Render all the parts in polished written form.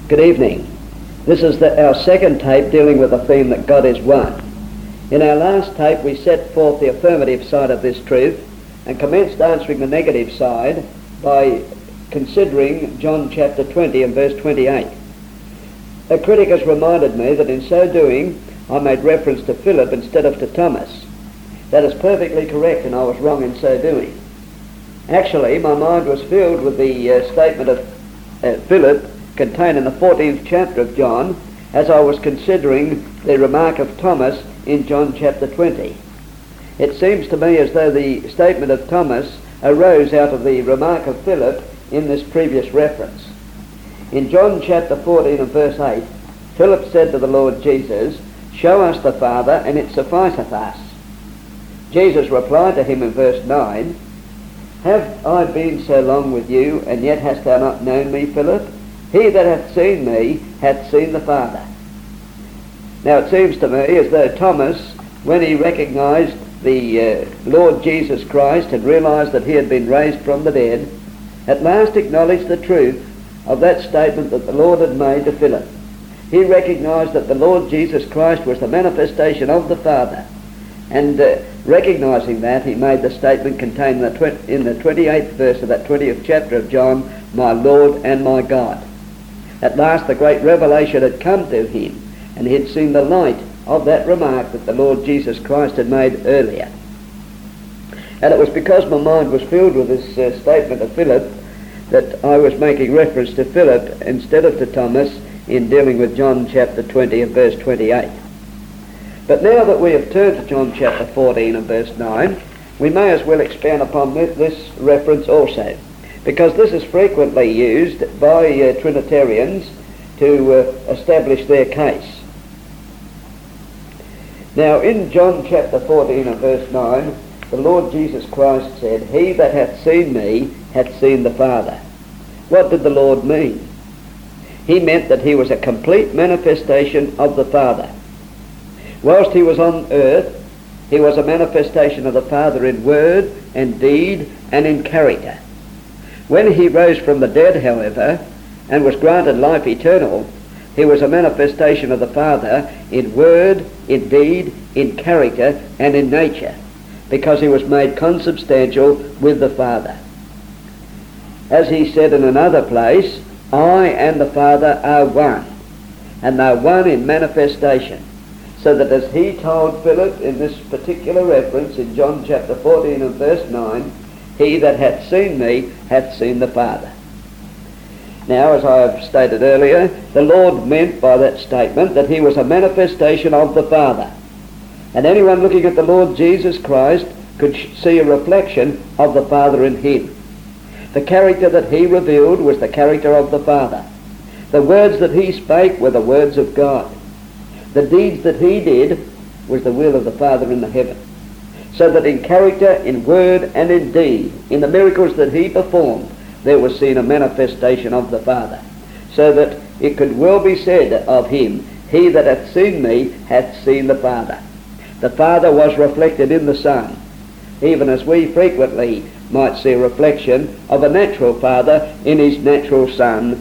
Good evening. This is our second tape dealing with the theme that God is one. In our last tape we set forth the affirmative side of this truth and commenced answering the negative side by considering John chapter 20 and verse 28. A critic has reminded me that in so doing I made reference to Philip instead of to Thomas. That is perfectly correct, and I was wrong in so doing. Actually, my mind was filled with the statement of Philip contained in the 14th chapter of John as I was considering the remark of Thomas in John chapter 20. It seems to me as though the statement of Thomas arose out of the remark of Philip in this previous reference. In John chapter 14 and verse 8, Philip said to the Lord Jesus, "Show us the Father, and it sufficeth us." Jesus replied to him in verse 9, "Have I been so long with you, and yet hast thou not known me, Philip? He that hath seen me hath seen the Father." Now it seems to me as though Thomas, when he recognized the Lord Jesus Christ and realized that he had been raised from the dead, at last acknowledged the truth of that statement that the Lord had made to Philip. He recognized that the Lord Jesus Christ was the manifestation of the Father, and recognizing that, he made the statement contained in the 28th verse of that 20th chapter of John, "My Lord and my God." At last the great revelation had come to him, and he had seen the light of that remark that the Lord Jesus Christ had made earlier. And it was because my mind was filled with this statement of Philip that I was making reference to Philip instead of to Thomas in dealing with John chapter 20 and verse 28. But now that we have turned to John chapter 14 and verse 9, we may as well expand upon this reference also, because this is frequently used by Trinitarians to establish their case. Now in John chapter 14 and verse 9, the Lord Jesus Christ said, "He that hath seen me hath seen the Father." What did the Lord mean? He meant that he was a complete manifestation of the Father. Whilst he was on earth, he was a manifestation of the Father in word and deed and in character. When he rose from the dead, however, and was granted life eternal, he was a manifestation of the Father in word, in deed, in character, and in nature, because he was made consubstantial with the Father. As he said in another place, "I and the Father are one," and they're one in manifestation. So that as he told Philip in this particular reference in John chapter 14 and verse 9, "He that hath seen me hath seen the Father." Now, as I have stated earlier, the Lord meant by that statement that he was a manifestation of the Father. And anyone looking at the Lord Jesus Christ could see a reflection of the Father in him. The character that he revealed was the character of the Father. The words that he spake were the words of God. The deeds that he did was the will of the Father in the heaven. So that in character, in word, and in deed, in the miracles that he performed, there was seen a manifestation of the Father. So that it could well be said of him, "He that hath seen me hath seen the Father." The Father was reflected in the Son, even as we frequently might see a reflection of a natural Father in his natural Son,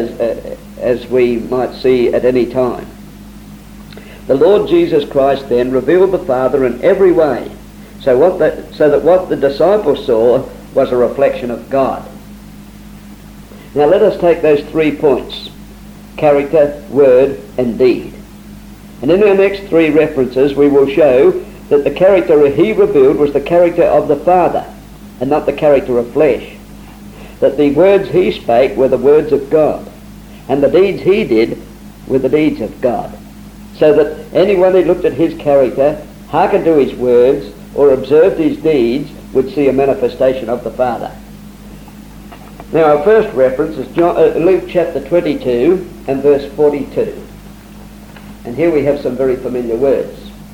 as we might see at any time. The Lord Jesus Christ then revealed the Father in every way, so that what the disciples saw was a reflection of God. Now let us take those 3 points: character, word, and deed. And in our next 3 references we will show that the character he revealed was the character of the Father and not the character of flesh. That the words he spake were the words of God, and the deeds he did were the deeds of God. So that anyone who looked at his character, hearkened to his words, or observed his deeds would see a manifestation of the Father. Now our first reference is Luke chapter 22 and verse 42. And here we have some very familiar words.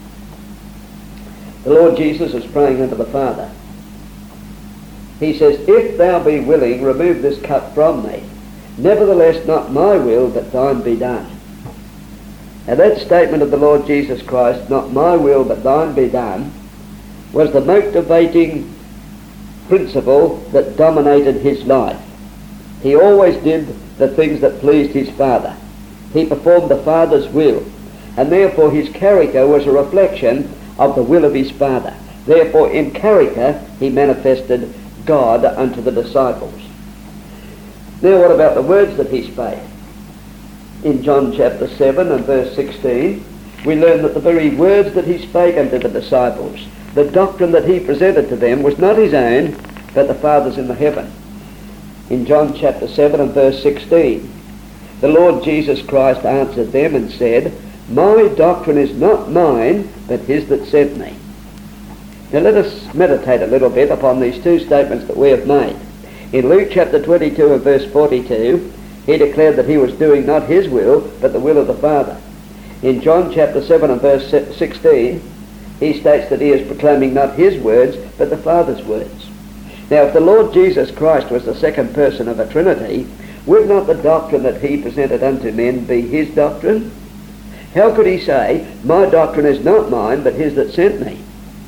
The Lord Jesus is praying unto the Father. He says, "If thou be willing, remove this cup from me. Nevertheless, not my will, but thine be done." Now that statement of the Lord Jesus Christ, "Not my will, but thine be done," was the motivating principle that dominated his life. He always did the things that pleased his Father. He performed the Father's will, and therefore his character was a reflection of the will of his Father. Therefore in character he manifested God unto the disciples. Now what about the words that he spake? In John chapter 7 and verse 16, we learn that the very words that he spake unto the disciples, the doctrine that he presented to them, was not his own, but the Father's in the heaven. In John chapter 7 and verse 16, the Lord Jesus Christ answered them and said, My doctrine is not mine, but his that sent me. Now let us meditate a little bit upon these two statements that we have made. In Luke chapter 22 and verse 42, he declared that he was doing not his will, but the will of the Father. In John chapter 7 and verse 16, he states that he is proclaiming not his words, but the Father's words. Now, if the Lord Jesus Christ was the second person of a Trinity, would not the doctrine that he presented unto men be his doctrine? How could he say, My doctrine is not mine, but his that sent me?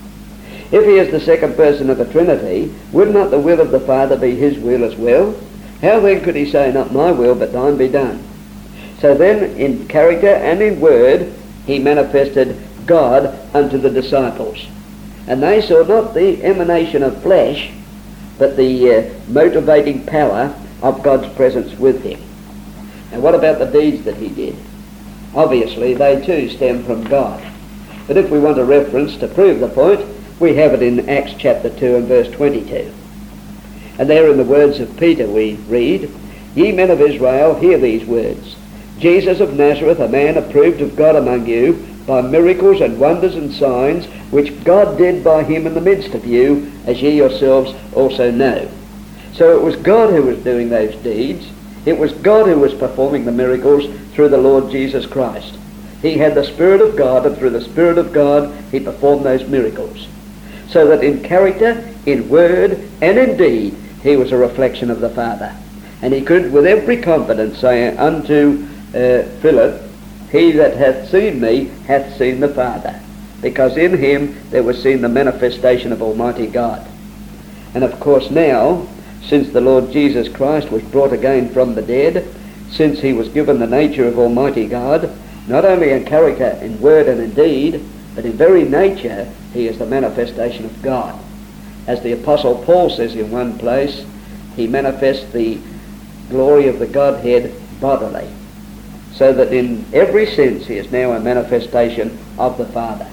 If he is the second person of a Trinity, would not the will of the Father be his will as well? How then could he say, Not my will, but thine be done? So then, in character and in word, he manifested God unto the disciples. And they saw not the emanation of flesh, but the motivating power of God's presence with him. And what about the deeds that he did? Obviously, they too stem from God. But if we want a reference to prove the point, we have it in Acts chapter 2 and verse 22. And there in the words of Peter we read, Ye men of Israel, hear these words. Jesus of Nazareth, a man approved of God among you, by miracles and wonders and signs, which God did by him in the midst of you, as ye yourselves also know. So it was God who was doing those deeds. It was God who was performing the miracles through the Lord Jesus Christ. He had the Spirit of God, and through the Spirit of God he performed those miracles. So that in character, in word, and in deed, he was a reflection of the Father. And he could with every confidence say unto Philip, He that hath seen me hath seen the Father, because in him there was seen the manifestation of Almighty God. And of course now, since the Lord Jesus Christ was brought again from the dead, since he was given the nature of Almighty God, not only in character, in word and in deed, but in very nature, he is the manifestation of God. As the Apostle Paul says in one place, he manifests the glory of the Godhead bodily, so that in every sense he is now a manifestation of the Father.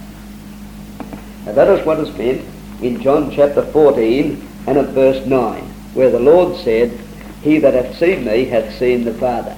Now that is what is meant in John chapter 14 and at verse 9, where the Lord said, He that hath seen me hath seen the Father.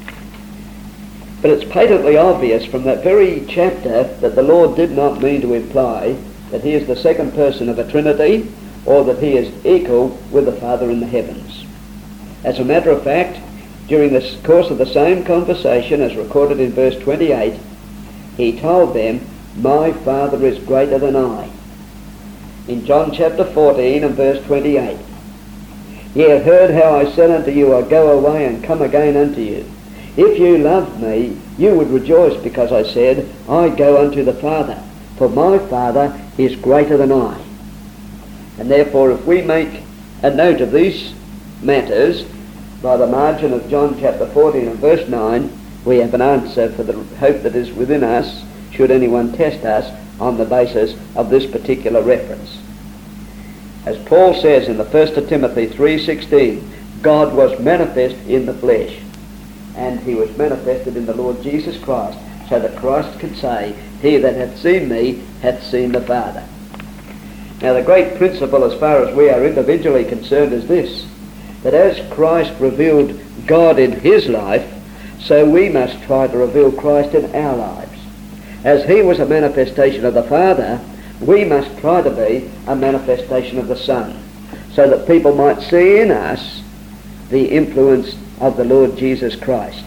But it's patently obvious from that very chapter that the Lord did not mean to imply that he is the second person of a Trinity, or that he is equal with the Father in the heavens. As a matter of fact, during the course of the same conversation, as recorded in verse 28, he told them, My Father is greater than I. In John chapter 14 and verse 28, Ye have heard how I said unto you, I go away and come again unto you. If you loved me, you would rejoice, because I said, I go unto the Father, for my Father is greater than I. And therefore, if we make a note of these matters by the margin of John chapter 14 and verse 9, we have an answer for the hope that is within us, should anyone test us on the basis of this particular reference. As Paul says in the 1 Timothy 3:16, God was manifest in the flesh, and he was manifested in the Lord Jesus Christ, so that Christ could say, He that hath seen me hath seen the Father. Now the great principle as far as we are individually concerned is this, that as Christ revealed God in his life, so we must try to reveal Christ in our lives. As he was a manifestation of the Father, we must try to be a manifestation of the Son, so that people might see in us the influence of the Lord Jesus Christ.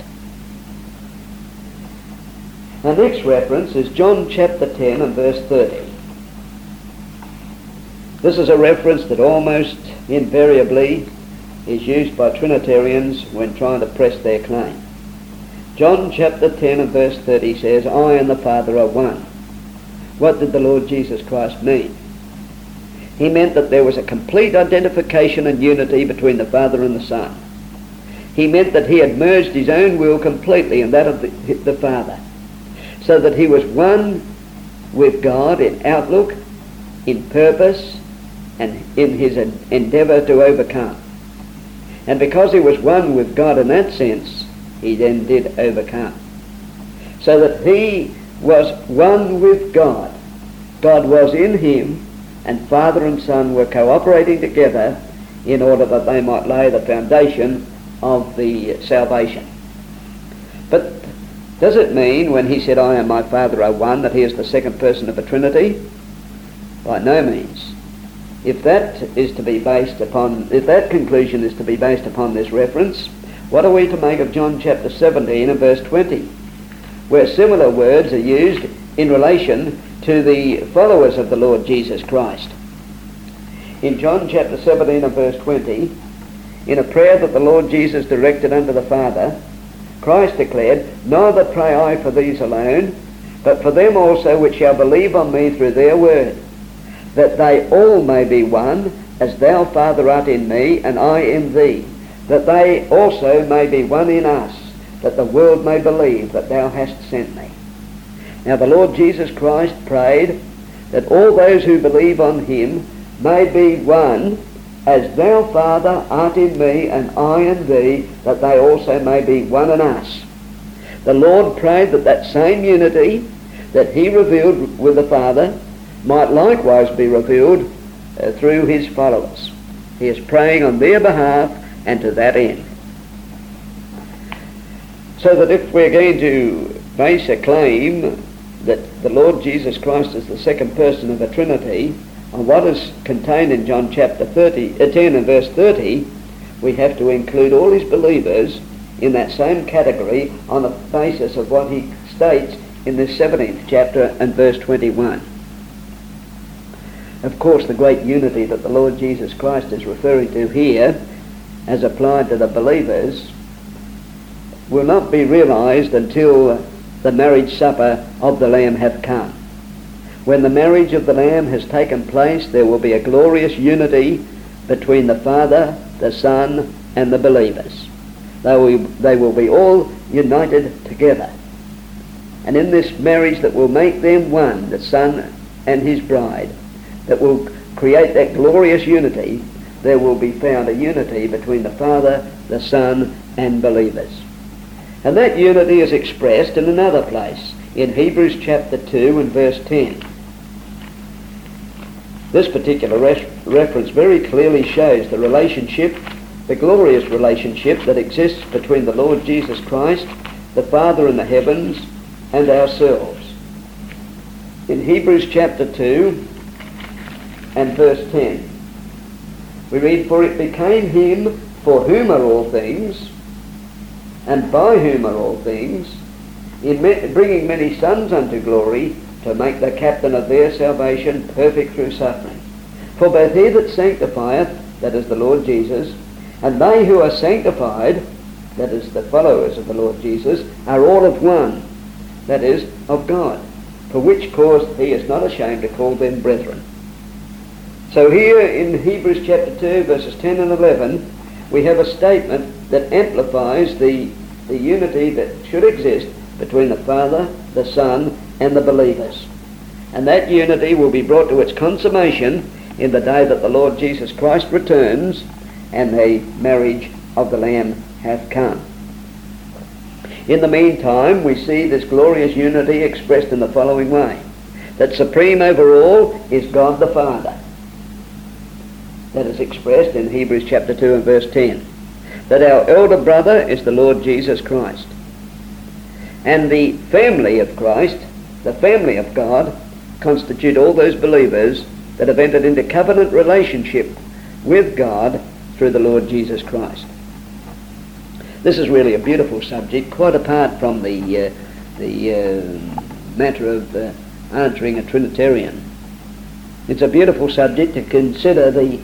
Our next reference is John chapter 10 and verse 30. This is a reference that almost invariably is used by Trinitarians when trying to press their claim. John chapter 10 and verse 30 says, I and the Father are one. What did the Lord Jesus Christ mean? He meant that there was a complete identification and unity between the Father and the Son. He meant that he had merged his own will completely in that of the Father, so that he was one with God in outlook, in purpose, and in his endeavour to overcome. And because he was one with God in that sense, he then did overcome. So that he was one with God. God was in him, and Father and Son were cooperating together in order that they might lay the foundation of the salvation. But does it mean when he said, I and my Father are one, that he is the second person of the Trinity? By no means. If that conclusion is to be based upon this reference, what are we to make of John chapter 17 and verse 20, where similar words are used in relation to the followers of the Lord Jesus Christ? In John chapter 17 and verse 20, in a prayer that the Lord Jesus directed unto the Father, Christ declared, Neither pray I for these alone, but for them also which shall believe on me through their word, that they all may be one, as thou, Father, art in me, and I in thee, that they also may be one in us, that the world may believe that thou hast sent me. Now the Lord Jesus Christ prayed that all those who believe on him may be one, as thou, Father, art in me, and I in thee, that they also may be one in us. The Lord prayed that that same unity that he revealed with the Father might likewise be revealed through his followers. He is praying on their behalf and to that end. So that if we're going to base a claim that the Lord Jesus Christ is the second person of the Trinity on what is contained in John chapter 10 and verse 30, we have to include all his believers in that same category on the basis of what he states in this 17th chapter and verse 21. Of course, the great unity that the Lord Jesus Christ is referring to here, as applied to the believers, will not be realized until the marriage supper of the Lamb hath come. When the marriage of the Lamb has taken place, there will be a glorious unity between the Father, the Son, and the believers. They will be all united together. And in this marriage that will make them one, the Son and his bride, that will create that glorious unity, there will be found a unity between the Father, the Son, and believers. And that unity is expressed in another place, in Hebrews chapter 2 and verse 10. This particular reference very clearly shows the relationship, the glorious relationship that exists between the Lord Jesus Christ, the Father in the heavens, and ourselves. In Hebrews chapter 2 and verse 10, we read, For it became him for whom are all things, and by whom are all things, in bringing many sons unto glory, to make the captain of their salvation perfect through suffering. For both he that sanctifieth, that is the Lord Jesus, and they who are sanctified, that is the followers of the Lord Jesus, are all of one, that is, of God, for which cause he is not ashamed to call them brethren. So here in Hebrews chapter 2, verses 10 and 11, we have a statement that amplifies the unity that should exist between the Father, the Son, and the believers. And that unity will be brought to its consummation in the day that the Lord Jesus Christ returns and the marriage of the Lamb hath come. In the meantime, we see this glorious unity expressed in the following way, that supreme over all is God the Father. That is expressed in Hebrews chapter 2 and verse 10. That our elder brother is the Lord Jesus Christ. And the family of Christ, the family of God, constitute all those believers that have entered into covenant relationship with God through the Lord Jesus Christ. This is really a beautiful subject, quite apart from the matter of answering a Trinitarian. It's a beautiful subject to consider the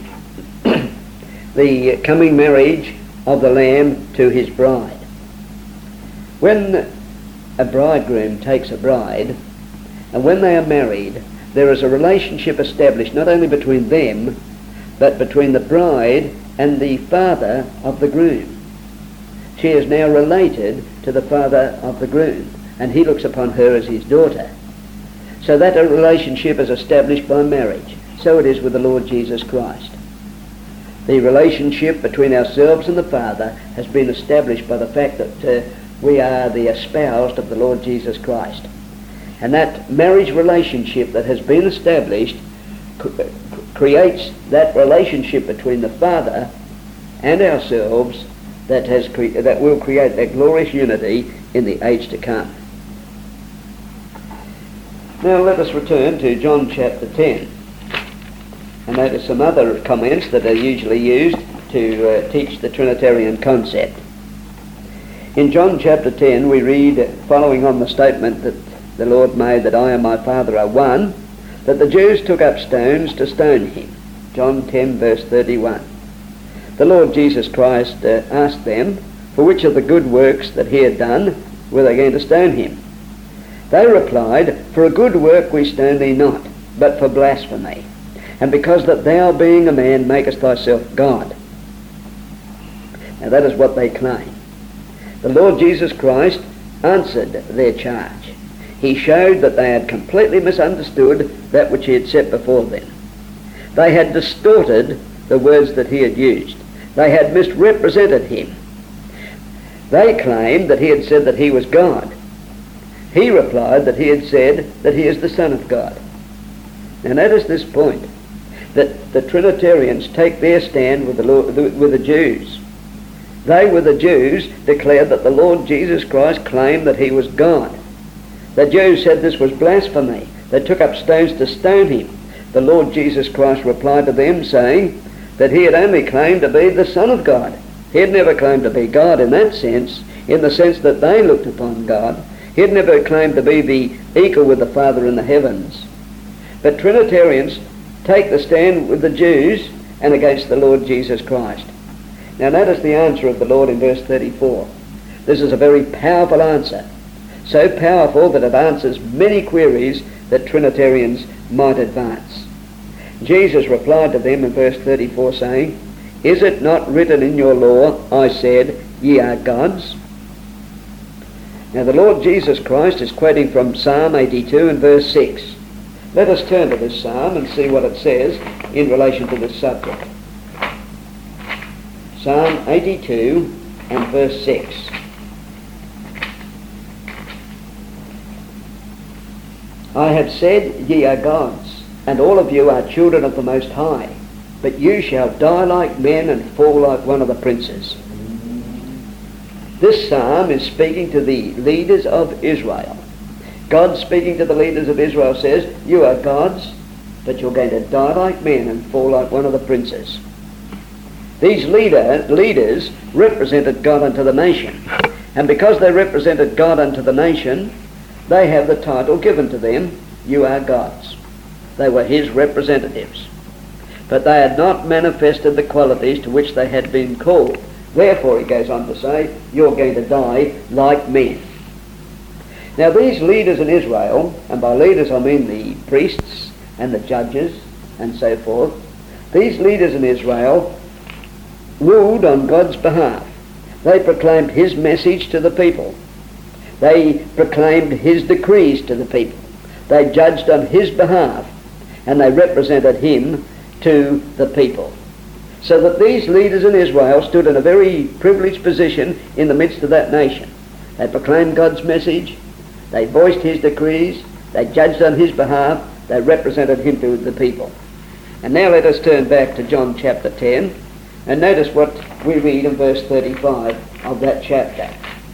coming marriage of the Lamb to his bride. When a bridegroom takes a bride, and when they are married, there is a relationship established not only between them, but between the bride and the father of the groom. She is now related to the father of the groom, and he looks upon her as his daughter. So that a relationship is established by marriage. So it is with the Lord Jesus Christ. The relationship between ourselves and the Father has been established by the fact that we are the espoused of the Lord Jesus Christ. And that marriage relationship that has been established creates that relationship between the Father and ourselves that will create that glorious unity in the age to come. Now let us return to John chapter 10. And notice some other comments that are usually used to teach the Trinitarian concept. In John chapter 10 we read, following on the statement that the Lord made that I and my Father are one, that the Jews took up stones to stone him. John 10 verse 31. The Lord Jesus Christ asked them for which of the good works that he had done were they going to stone him. They replied, for a good work we stone thee not, but for blasphemy. And because that thou, being a man, makest thyself God. Now that is what they claim. The Lord Jesus Christ answered their charge. He showed that they had completely misunderstood that which he had set before them. They had distorted the words that he had used. They had misrepresented him. They claimed that he had said that he was God. He replied that he had said that he is the Son of God. Now notice this point, that the Trinitarians take their stand with the Jews. They, with the Jews, declared that the Lord Jesus Christ claimed that he was God. The Jews said this was blasphemy. They took up stones to stone him. The Lord Jesus Christ replied to them saying that he had only claimed to be the Son of God. He had never claimed to be God in that sense, in the sense that they looked upon God. He had never claimed to be the equal with the Father in the heavens. But Trinitarians take the stand with the Jews and against the Lord Jesus Christ. Now notice the answer of the Lord in verse 34. This is a very powerful answer. So powerful that it answers many queries that Trinitarians might advance. Jesus replied to them in verse 34 saying, is it not written in your law, I said, ye are gods? Now the Lord Jesus Christ is quoting from Psalm 82 and verse 6. Let us turn to this psalm and see what it says in relation to this subject. Psalm 82 and verse 6. I have said, ye are gods, and all of you are children of the Most High, but you shall die like men and fall like one of the princes. This psalm is speaking to the leaders of Israel. God speaking to the leaders of Israel says, you are gods, but you're going to die like men and fall like one of the princes. These leaders represented God unto the nation. And because they represented God unto the nation, they have the title given to them, you are gods. They were his representatives. But they had not manifested the qualities to which they had been called. Therefore, he goes on to say, you're going to die like men. Now these leaders in Israel, and by leaders I mean the priests and the judges and so forth, these leaders in Israel ruled on God's behalf. They proclaimed his message to the people. They proclaimed his decrees to the people. They judged on his behalf, and they represented him to the people. So that these leaders in Israel stood in a very privileged position in the midst of that nation. They proclaimed God's message, they voiced his decrees, they judged on his behalf, they represented him to the people. And now let us turn back to John chapter 10 and notice what we read in verse 35 of that chapter.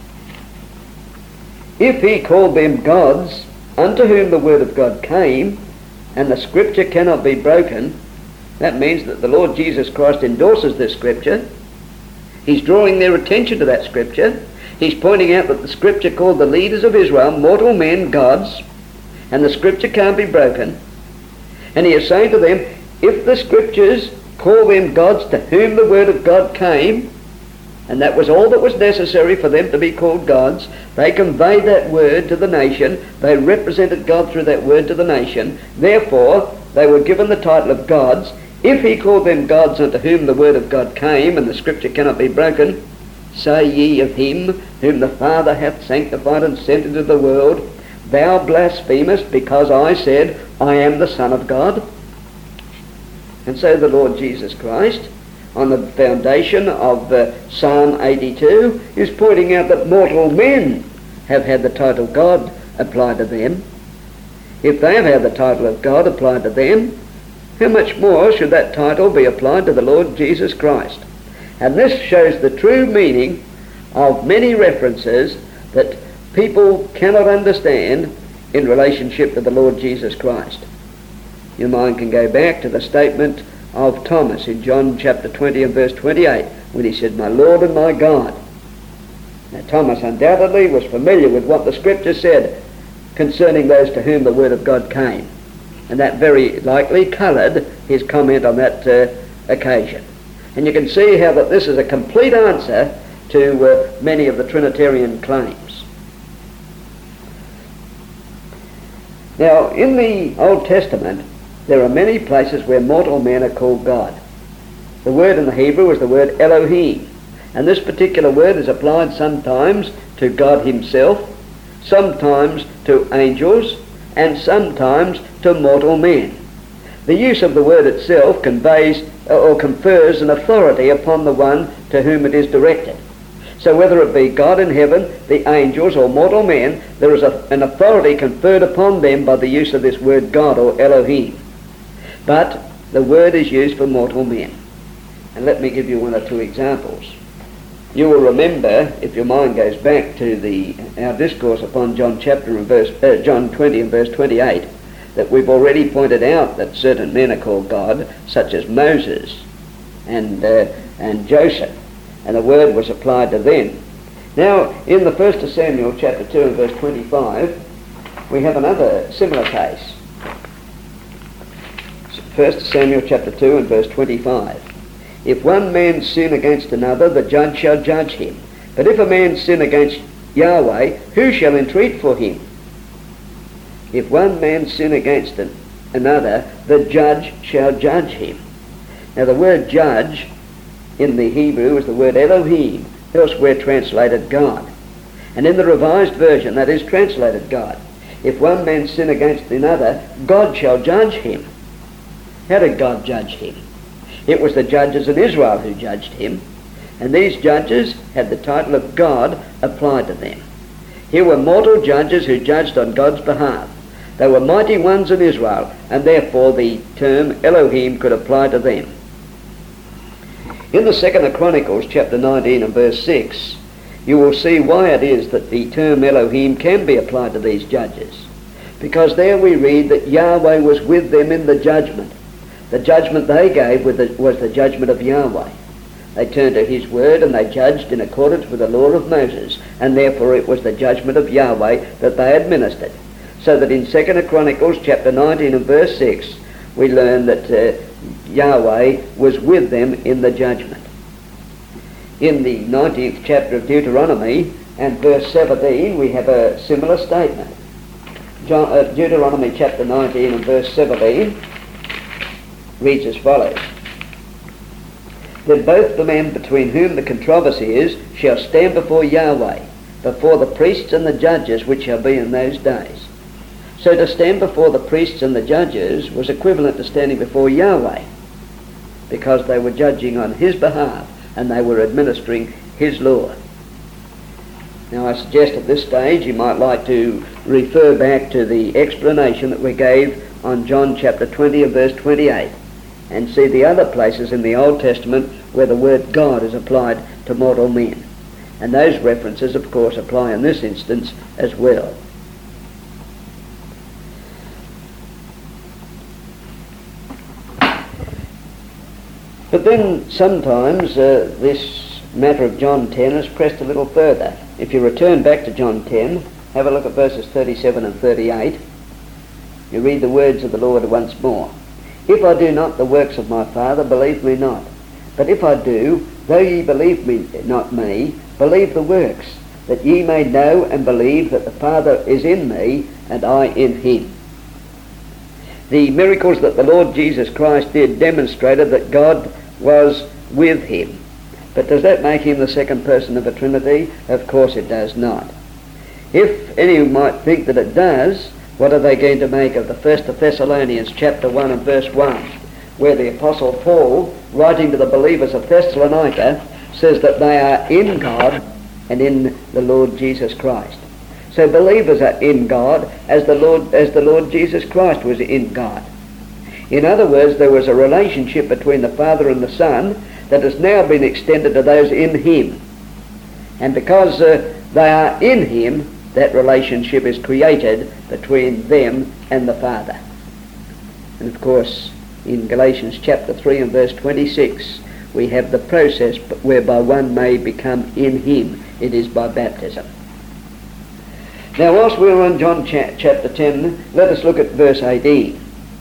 If he called them gods, unto whom the word of God came, and the scripture cannot be broken, that means that the Lord Jesus Christ endorses this scripture. He's drawing their attention to that scripture. He's pointing out that the scripture called the leaders of Israel mortal men gods, and the scripture can't be broken. And he is saying to them, if the scriptures call them gods to whom the word of God came, and that was all that was necessary for them to be called gods, they conveyed that word to the nation, they represented God through that word to the nation, therefore they were given the title of gods. If he called them gods unto whom the word of God came, and the scripture cannot be broken, say ye of him whom the Father hath sanctified and sent into the world, Thou blasphemest, because I said, I am the Son of God? And so the Lord Jesus Christ, on the foundation of Psalm 82, is pointing out that mortal men have had the title God applied to them. If they have had the title of God applied to them, how much more should that title be applied to the Lord Jesus Christ? And this shows the true meaning of many references that people cannot understand in relationship to the Lord Jesus Christ. Your mind can go back to the statement of Thomas in John chapter 20 and verse 28, when he said, My Lord and my God. Now Thomas undoubtedly was familiar with what the Scripture said concerning those to whom the Word of God came, and that very likely coloured his comment on that occasion. And you can see how that this is a complete answer to many of the Trinitarian claims. Now, in the Old Testament, there are many places where mortal men are called God. The word in the Hebrew is the word Elohim, and this particular word is applied sometimes to God himself, sometimes to angels, and sometimes to mortal men. The use of the word itself conveys or confers an authority upon the one to whom it is directed. So whether it be God in heaven, the angels, or mortal men, there is an authority conferred upon them by the use of this word God or Elohim. But the word is used for mortal men. And let me give you one or two examples. You will remember, if your mind goes back to our discourse upon John 20 and verse 28, that we've already pointed out that certain men are called God, such as Moses and Joseph, and the word was applied to them. Now, in the 1 Samuel chapter 2 and verse 25, we have another similar case. 1 Samuel chapter 2 and verse 25. If one man sin against another, the judge shall judge him. But if a man sin against Yahweh, who shall entreat for him? If one man sin against another, the judge shall judge him. Now the word judge in the Hebrew is the word Elohim, elsewhere translated God. And in the Revised Version that is translated God. If one man sin against another, God shall judge him. How did God judge him? It was the judges in Israel who judged him, and these judges had the title of God applied to them. Here were mortal judges who judged on God's behalf. They were mighty ones in Israel, and therefore the term Elohim could apply to them. In the 2nd of Chronicles, chapter 19 and verse 6, you will see why it is that the term Elohim can be applied to these judges. Because there we read that Yahweh was with them in the judgment. The judgment they gave was the judgment of Yahweh. They turned to his word and they judged in accordance with the law of Moses, and therefore it was the judgment of Yahweh that they administered. So that in 2nd of Chronicles chapter 19 and verse 6 we learn that Yahweh was with them in the judgment. In the 19th chapter of Deuteronomy and verse 17 we have a similar statement. Deuteronomy chapter 19 and verse 17 reads as follows. Then both the men between whom the controversy is shall stand before Yahweh, before the priests and the judges which shall be in those days. So to stand before the priests and the judges was equivalent to standing before Yahweh, because they were judging on his behalf and they were administering his law. Now I suggest at this stage you might like to refer back to the explanation that we gave on John chapter 20 and verse 28 and see the other places in the Old Testament where the word God is applied to mortal men. And those references of course apply in this instance as well. But then sometimes this matter of John 10 is pressed a little further. If you return back to John 10, have a look at verses 37 and 38. You read the words of the Lord once more. If I do not the works of my Father, believe me not. But if I do, though ye believe me not me, believe the works, that ye may know and believe that the Father is in me, and I in him. The miracles that the Lord Jesus Christ did demonstrated that God was with him. But does that make him the second person of the Trinity? Of course it does not. If any might think that it does, what are they going to make of the 1 Thessalonians chapter 1 and verse 1, where the Apostle Paul, writing to the believers of Thessalonica, says that they are in God and in the Lord Jesus Christ. So believers are in God as the Lord Jesus Christ was in God. In other words, there was a relationship between the Father and the Son that has now been extended to those in him. And because they are in him, that relationship is created between them and the Father. And of course, in Galatians chapter 3 and verse 26, we have the process whereby one may become in him. It is by baptism. Now, whilst we're on John chapter 10, let us look at verse 18.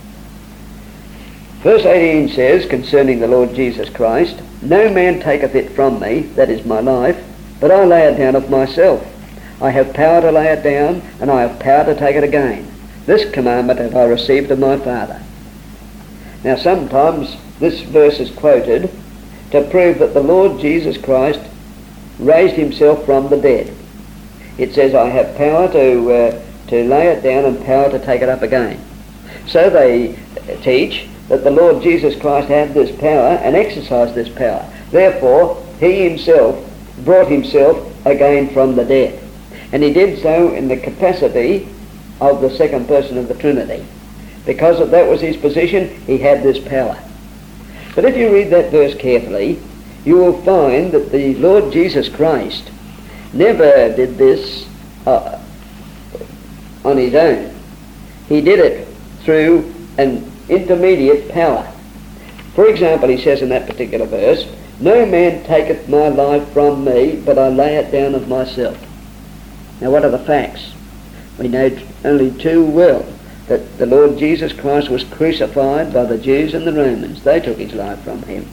Verse 18 says, concerning the Lord Jesus Christ, "No man taketh it from me, that is my life, but I lay it down of myself. I have power to lay it down, and I have power to take it again. This commandment have I received of my Father." Now, sometimes this verse is quoted to prove that the Lord Jesus Christ raised himself from the dead. It says, "I have power to lay it down and power to take it up again." So they teach that the Lord Jesus Christ had this power and exercised this power. Therefore, he himself brought himself again from the dead. And he did so in the capacity of the second person of the Trinity. Because that was his position, he had this power. But if you read that verse carefully, you will find that the Lord Jesus Christ never did this on his own. He did it through an intermediate power. For example, he says in that particular verse, "No man taketh my life from me, but I lay it down of myself." Now, what are the facts? We know only too well that the Lord Jesus Christ was crucified by the Jews and the Romans. They took his life from him.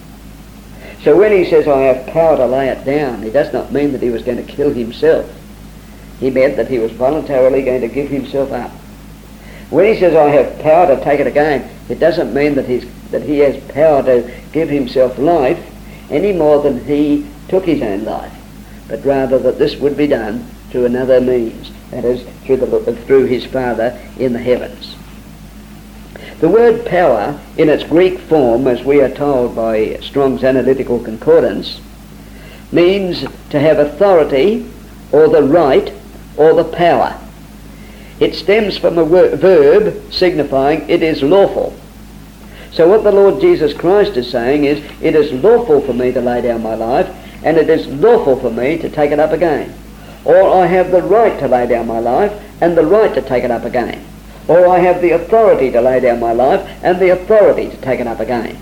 So when he says, "I have power to lay it down," he does not mean that he was going to kill himself. He meant that he was voluntarily going to give himself up. When he says, "I have power to take it again," it doesn't mean that he has power to give himself life any more than he took his own life, but rather that this would be done through another means, that is, through his Father in the heavens. The word power, in its Greek form, as we are told by Strong's Analytical Concordance, means to have authority, or the right, or the power. It stems from a verb signifying it is lawful. So what the Lord Jesus Christ is saying is, it is lawful for me to lay down my life, and it is lawful for me to take it up again. Or I have the right to lay down my life, and the right to take it up again. Or I have the authority to lay down my life, and the authority to take it up again.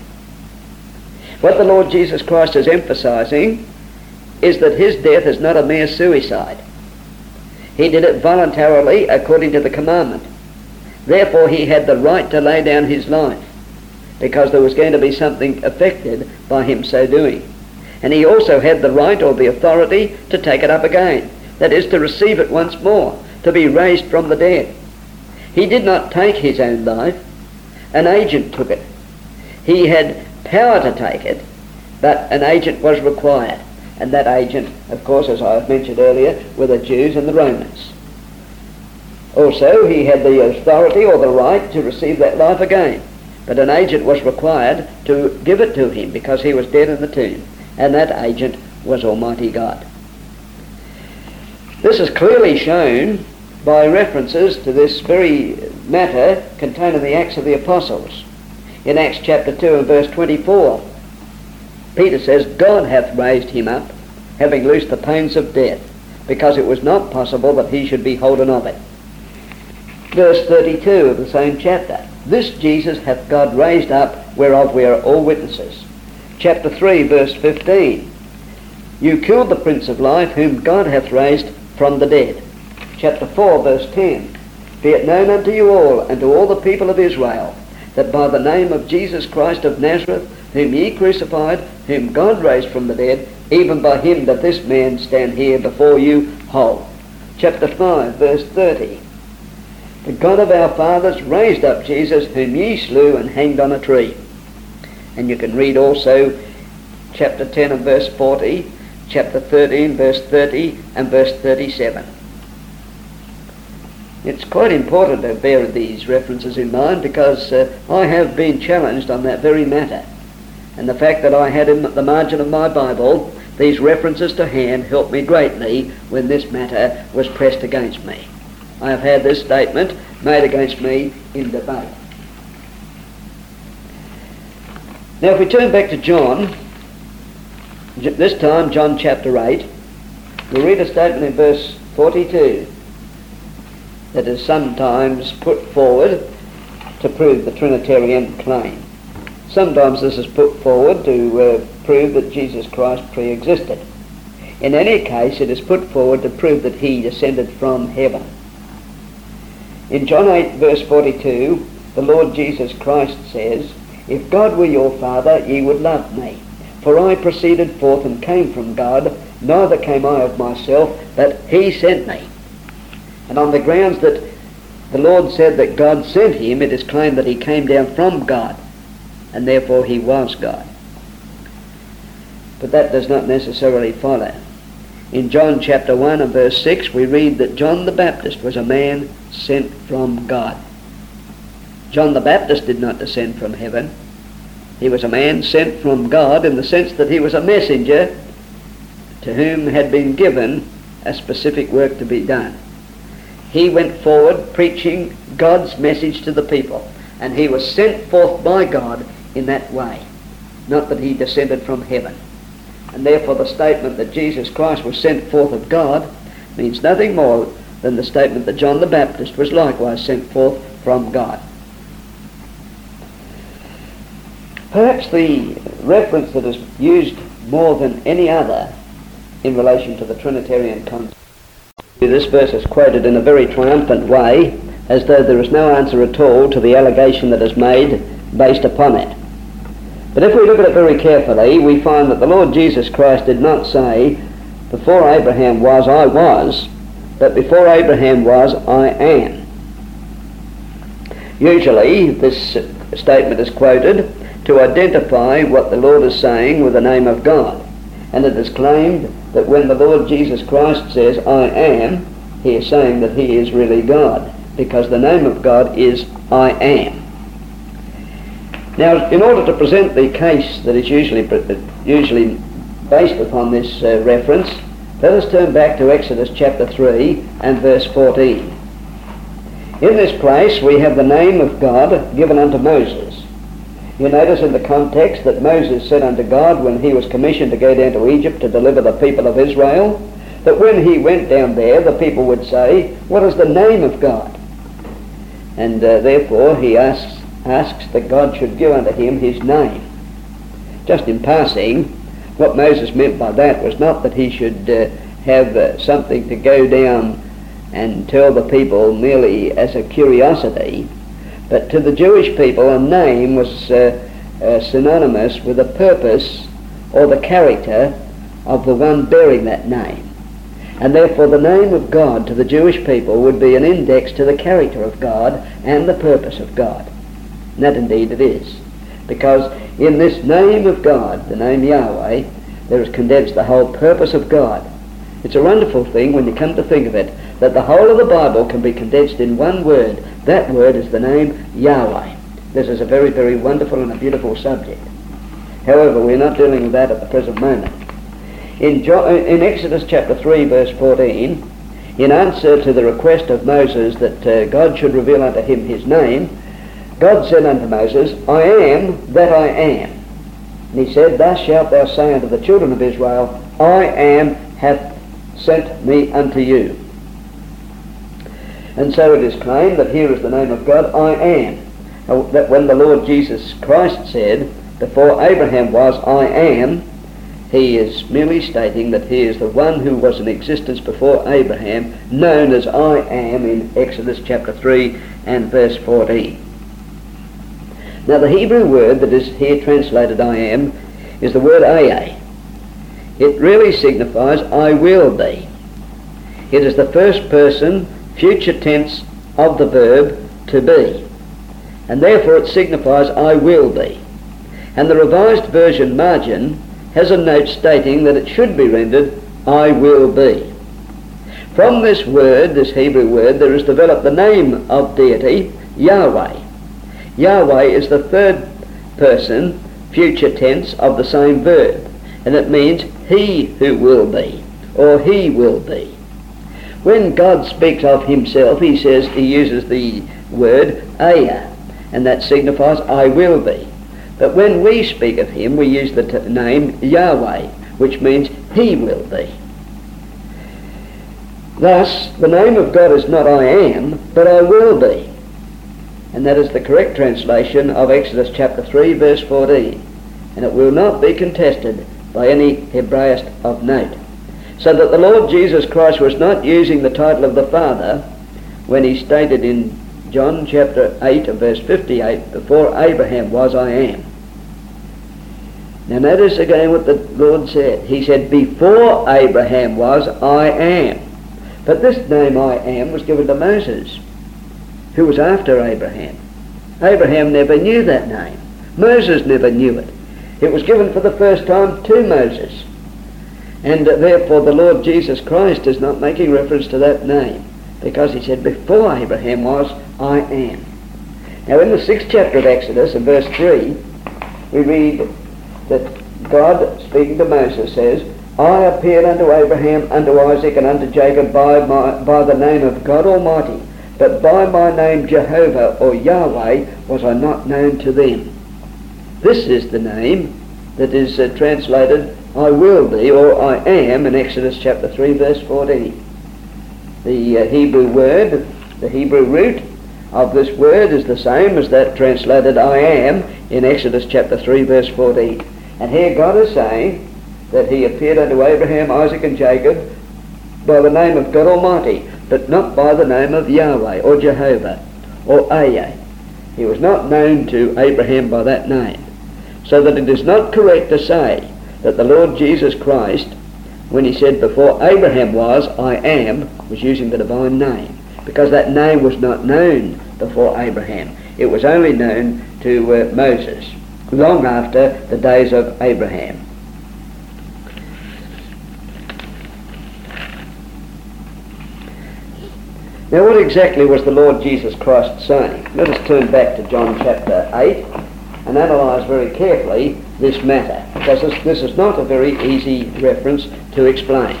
What the Lord Jesus Christ is emphasizing is that his death is not a mere suicide. He did it voluntarily according to the commandment. Therefore he had the right to lay down his life, because there was going to be something affected by him so doing. And he also had the right or the authority to take it up again. That is, to receive it once more, to be raised from the dead. He did not take his own life. An agent took it. He had power to take it, but an agent was required. And that agent, of course, as I have mentioned earlier, were the Jews and the Romans. Also, he had the authority or the right to receive that life again. But an agent was required to give it to him because he was dead in the tomb. And that agent was Almighty God. This is clearly shown by references to this very matter contained in the Acts of the Apostles. In Acts chapter 2 and verse 24, Peter says, "God hath raised him up, having loosed the pains of death, because it was not possible that he should be holden of it." Verse 32 of the same chapter, "This Jesus hath God raised up, whereof we are all witnesses." Chapter 3 verse 15, "You killed the Prince of Life, whom God hath raised from the dead." Chapter 4 verse 10, "Be it known unto you all, and to all the people of Israel, that by the name of Jesus Christ of Nazareth, whom ye crucified, whom God raised from the dead, even by him that this man stand here before you whole." Chapter 5 verse 30, "The God of our fathers raised up Jesus, whom ye slew and hanged on a tree." And you can read also chapter 10 and verse 40, chapter 13 verse 30 and verse 37. It's quite important to bear these references in mind, because I have been challenged on that very matter. And the fact that I had in the margin of my Bible these references to hand helped me greatly when this matter was pressed against me. I have had this statement made against me in debate. Now if we turn back to John, this time John chapter 8, we read a statement in verse 42 that is sometimes put forward to prove the Trinitarian claim. Sometimes this is put forward to prove that Jesus Christ pre-existed. In any case, it is put forward to prove that he descended from heaven. In John 8 verse 42, the Lord Jesus Christ says, "If God were your Father, ye would love me. For I proceeded forth and came from God, neither came I of myself, but he sent me." And on the grounds that the Lord said that God sent him, it is claimed that he came down from God, and therefore he was God. But that does not necessarily follow. In John chapter 1 and verse 6, we read that John the Baptist was a man sent from God. John the Baptist did not descend from heaven. He was a man sent from God in the sense that he was a messenger to whom had been given a specific work to be done. He went forward preaching God's message to the people, and he was sent forth by God in that way, not that he descended from heaven. And therefore the statement that Jesus Christ was sent forth of God means nothing more than the statement that John the Baptist was likewise sent forth from God. Perhaps the reference that is used more than any other in relation to the Trinitarian concept, this verse is quoted in a very triumphant way, as though there is no answer at all to the allegation that is made based upon it. But if we look at it very carefully, we find that the Lord Jesus Christ did not say, "Before Abraham was, I was," but "Before Abraham was, I am." Usually this statement is quoted to identify what the Lord is saying with the name of God. And it is claimed that when the Lord Jesus Christ says, "I am," he is saying that he is really God, because the name of God is "I am." Now, in order to present the case that is usually based upon this reference, let us turn back to Exodus chapter 3 and verse 14. In this place we have the name of God given unto Moses. You notice in the context that Moses said unto God when he was commissioned to go down to Egypt to deliver the people of Israel, that when he went down there the people would say, "What is the name of God?" And therefore he asks that God should give unto him his name. Just in passing, what Moses meant by that was not that he should have something to go down and tell the people merely as a curiosity, but to the Jewish people a name was synonymous with the purpose or the character of the one bearing that name. And therefore the name of God to the Jewish people would be an index to the character of God and the purpose of God. And that indeed it is. Because in this name of God, the name Yahweh, there is condensed the whole purpose of God. It's a wonderful thing when you come to think of it, that the whole of the Bible can be condensed in one word. That word is the name Yahweh. This is a very, very wonderful and a beautiful subject. However, we're not dealing with that at the present moment. In Exodus chapter 3 verse 14, in answer to the request of Moses that God should reveal unto him his name, God said unto Moses, "I am that I am." And he said, "Thus shalt thou say unto the children of Israel, I am hath sent me unto you." And so it is claimed that here is the name of God, I am. That when the Lord Jesus Christ said, "Before Abraham was, I am," he is merely stating that he is the one who was in existence before Abraham, known as I am in Exodus chapter 3 and verse 14. Now the Hebrew word that is here translated I am is the word ayah. It really signifies I will be. It is the first person future tense of the verb to be, and therefore it signifies I will be. And the Revised Version margin has a note stating that it should be rendered, I will be. From this word, this Hebrew word, there is developed the name of deity, Yahweh. Yahweh is the third person, future tense of the same verb, and it means he who will be, or he will be. When God speaks of himself, he uses the word Aya, and that signifies I will be. But when we speak of him, we use the name Yahweh, which means he will be. Thus, the name of God is not I am, but I will be. And that is the correct translation of Exodus chapter 3, verse 14. And it will not be contested by any Hebraist of note. So that the Lord Jesus Christ was not using the title of the Father when he stated in John chapter 8 and verse 58, before Abraham was, I am. Now notice again what the Lord said. He said, before Abraham was, I am. But this name I am was given to Moses, who was after Abraham. Abraham never knew that name. Moses never knew it. It was given for the first time to Moses. And therefore the Lord Jesus Christ is not making reference to that name, because he said, before Abraham was, I am. Now in the 6th chapter of Exodus, in verse 3, we read that God, speaking to Moses, says, I appeared unto Abraham, unto Isaac, and unto Jacob by the name of God Almighty, but by my name Jehovah, or Yahweh, was I not known to them. This is the name that is translated, I will be, or I am, in Exodus chapter 3, verse 14. The Hebrew word, the Hebrew root of this word is the same as that translated I am in Exodus chapter 3, verse 14. And here God is saying that he appeared unto Abraham, Isaac, and Jacob by the name of God Almighty, but not by the name of Yahweh, or Jehovah, or Aya. He was not known to Abraham by that name. So that it is not correct to say that the Lord Jesus Christ, when he said before Abraham was, I am, was using the divine name, because that name was not known before Abraham. It was only known to Moses, long after the days of Abraham. Now what exactly was the Lord Jesus Christ saying? Let us turn back to John chapter 8 and analyse very carefully this matter, because this is not a very easy reference to explain.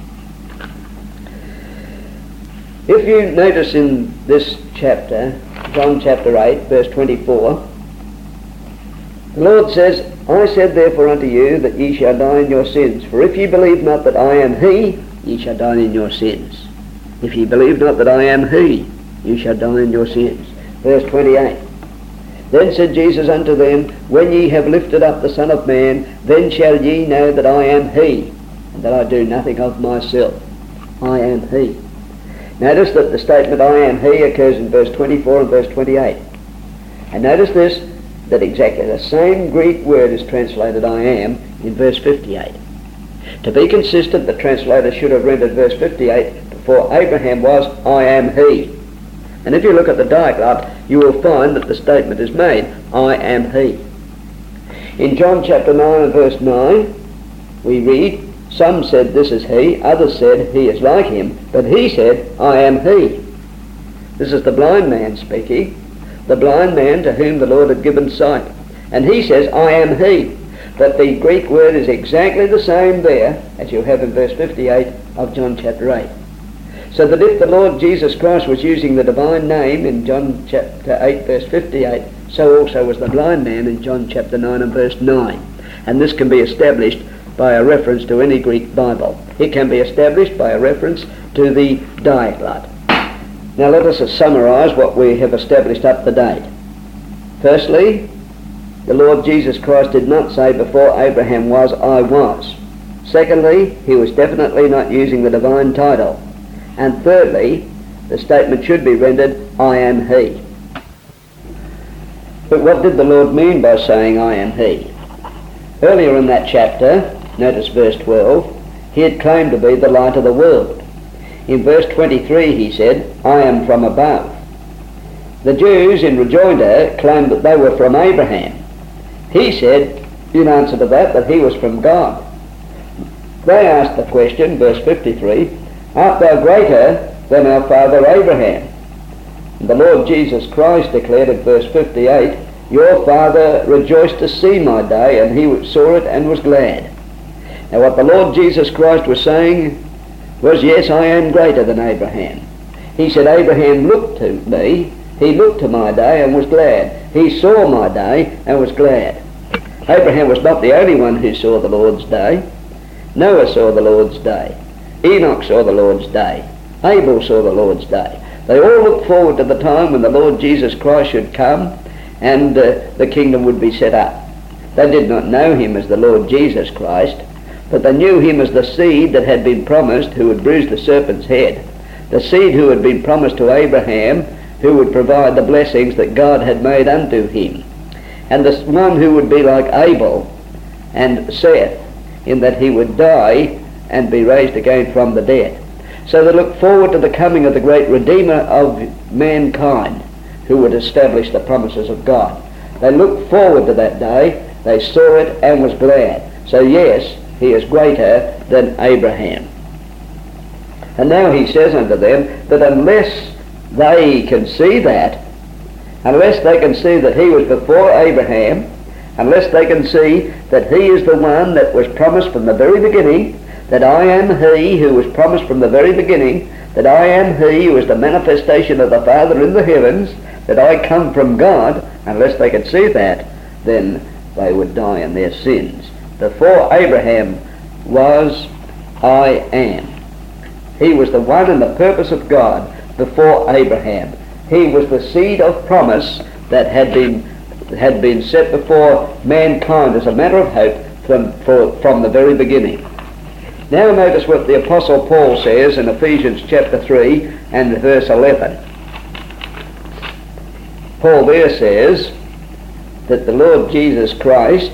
If you notice in this chapter, John chapter 8, verse 24, the Lord says, I said therefore unto you that ye shall die in your sins, for if ye believe not that I am he, ye shall die in your sins. If ye believe not that I am he, ye shall die in your sins. Verse 28. Then said Jesus unto them, when ye have lifted up the Son of Man, then shall ye know that I am he, and that I do nothing of myself. I am he. Notice that the statement I am he occurs in verse 24 and verse 28. And notice this, that exactly the same Greek word is translated I am in verse 58. To be consistent, the translator should have rendered verse 58, before Abraham was, I am he. And if you look at the diaglott, you will find that the statement is made, I am he. In John chapter 9 and verse 9, we read, some said this is he, others said he is like him, but he said, I am he. This is the blind man speaking, the blind man to whom the Lord had given sight. And he says, I am he. But the Greek word is exactly the same there as you have in verse 58 of John chapter 8. So that if the Lord Jesus Christ was using the divine name in John chapter 8 verse 58, so also was the blind man in John chapter 9 and verse 9. And this can be established by a reference to any Greek Bible. It can be established by a reference to the diaglott. Now let us summarise what we have established up to date. Firstly, the Lord Jesus Christ did not say before Abraham was, I was. Secondly, he was definitely not using the divine title. And thirdly, the statement should be rendered, I am he. But what did the Lord mean by saying, I am he? Earlier in that chapter, notice verse 12, he had claimed to be the light of the world. In verse 23 he said, I am from above. The Jews in rejoinder claimed that they were from Abraham. He said, in answer to that he was from God. They asked the question, verse 53, "Art thou greater than our father Abraham?" And the Lord Jesus Christ declared in verse 58, "Your father rejoiced to see my day, and he saw it and was glad." Now what the Lord Jesus Christ was saying was, yes, I am greater than Abraham. He said, Abraham looked to me, he looked to my day and was glad. He saw my day and was glad. Abraham was not the only one who saw the Lord's day. Noah saw the Lord's day. Enoch saw the Lord's day. Abel saw the Lord's day. They all looked forward to the time when the Lord Jesus Christ should come and the kingdom would be set up. They did not know him as the Lord Jesus Christ, but they knew him as the seed that had been promised, who would bruise the serpent's head. The seed who had been promised to Abraham, who would provide the blessings that God had made unto him. And the one who would be like Abel and Seth, in that he would die and be raised again from the dead. So they looked forward to the coming of the great Redeemer of mankind, who would establish the promises of God. They looked forward to that day, they saw it and was glad. So yes, he is greater than Abraham. And now he says unto them that unless they can see that, unless they can see that he was before Abraham, unless they can see that he is the one that was promised from the very beginning, that I am he who was promised from the very beginning, that I am he who is the manifestation of the Father in the heavens, that I come from God, unless they could see that, then they would die in their sins. Before Abraham was, I am. He was the one and the purpose of God before Abraham. He was the seed of promise that had been set before mankind as a matter of hope from the very beginning. Now notice what the Apostle Paul says in Ephesians chapter 3 and verse 11. Paul there says that the Lord Jesus Christ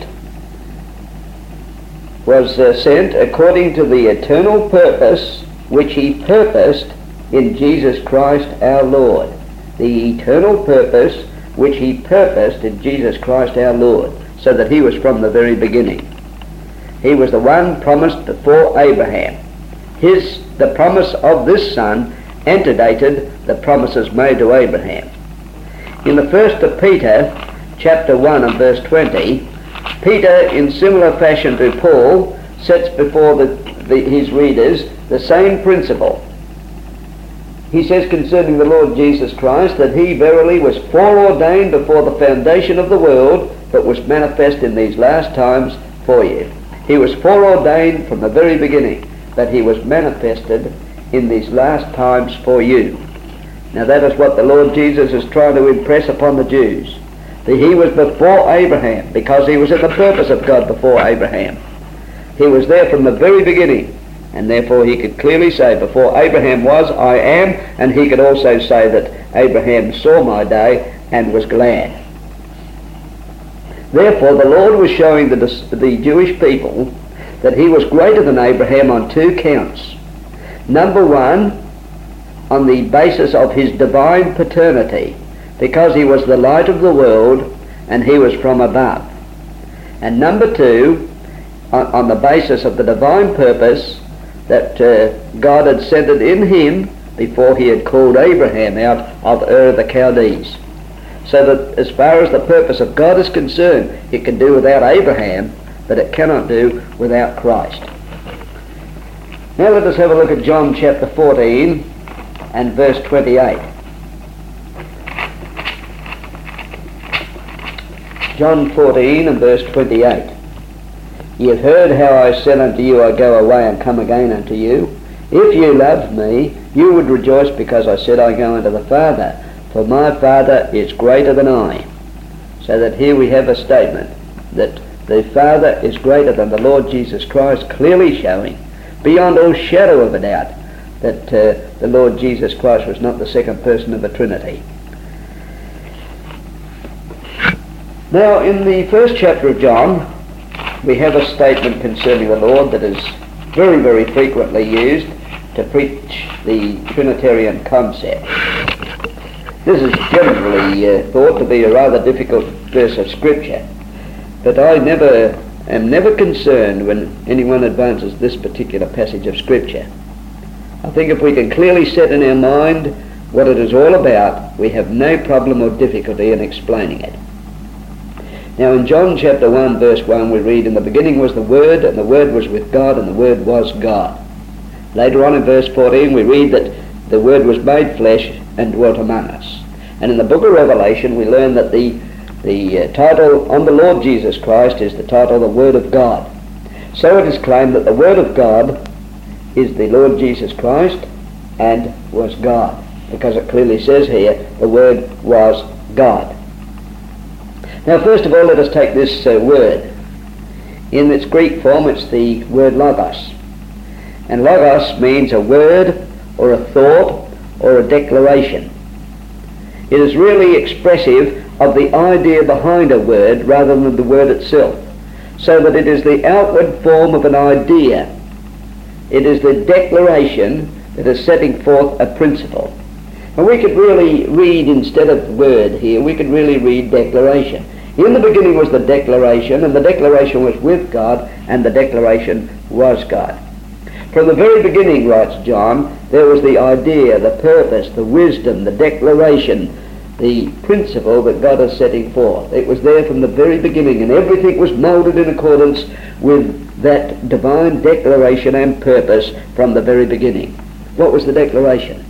was sent according to the eternal purpose which he purposed in Jesus Christ our Lord. The eternal purpose which he purposed in Jesus Christ our Lord, so that he was from the very beginning. He was the one promised before Abraham. The promise of this son antedated the promises made to Abraham. In the first of Peter, chapter 1 and verse 20, Peter, in similar fashion to Paul, sets before his readers the same principle. He says concerning the Lord Jesus Christ that he verily was foreordained before the foundation of the world, but was manifest in these last times for you. He was foreordained from the very beginning, but he was manifested in these last times for you. Now that is what the Lord Jesus is trying to impress upon the Jews. That he was before Abraham, because he was in the purpose of God before Abraham. He was there from the very beginning, and therefore he could clearly say, before Abraham was, I am, and he could also say that Abraham saw my day and was glad. Therefore the Lord was showing the Jewish people that he was greater than Abraham on two counts. Number one, on the basis of his divine paternity, because he was the light of the world and he was from above. And number two, on the basis of the divine purpose that God had centered in him before he had called Abraham out of Ur of the Chaldees. So that as far as the purpose of God is concerned, it can do without Abraham, but it cannot do without Christ. Now let us have a look at John chapter 14 and verse 28. John 14 and verse 28. Ye have heard how I said unto you, I go away and come again unto you. If you loved me, you would rejoice because I said, I go unto the Father, for my Father is greater than I. So that here we have a statement that the Father is greater than the Lord Jesus Christ, clearly showing, beyond all shadow of a doubt, that the Lord Jesus Christ was not the second person of the Trinity. Now, in the first chapter of John, we have a statement concerning the Lord that is very, very frequently used to preach the Trinitarian concept. This is generally thought to be a rather difficult verse of Scripture, but I never am never concerned when anyone advances this particular passage of Scripture. I think if we can clearly set in our mind what it is all about, we have no problem or difficulty in explaining it. Now in John chapter 1 verse 1 we read, "In the beginning was the Word, and the Word was with God, and the Word was God." Later on in verse 14 we read that the Word was made flesh and dwelt among us. And in the book of Revelation we learn that the title on the Lord Jesus Christ is the title the Word of God. So it is claimed that the Word of God is the Lord Jesus Christ and was God, because it clearly says here the Word was God. Now first of all let us take this word. In its Greek form it's the word logos. And logos means a word or a thought or a declaration. It is really expressive of the idea behind a word rather than the word itself, so that it is the outward form of an idea. It is the declaration that is setting forth a principle. And we could really read, instead of word here, we could really read declaration. In the beginning was the declaration, and the declaration was with God, and the declaration was God. From the very beginning, writes John, there was the idea, the purpose, the wisdom, the declaration, the principle that God is setting forth. It was there from the very beginning, and everything was moulded in accordance with that divine declaration and purpose from the very beginning. What was the declaration?